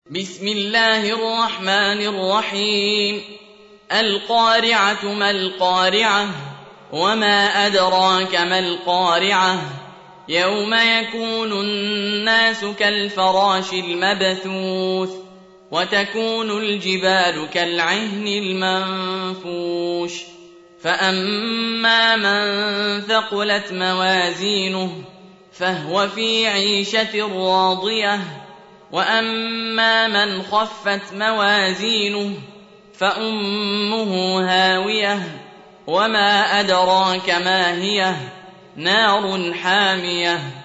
بسم الله الرحمن الرحيم القارعة ما القارعة وما أدراك ما القارعة يوم يكون الناس كالفراش المبثوث وتكون الجبال كالعهن المنفوش فأما من ثقلت موازينه فهو في عيشة راضية وأما من خفت موازينه فأمه هاوية وما أدراك ما هي نار حامية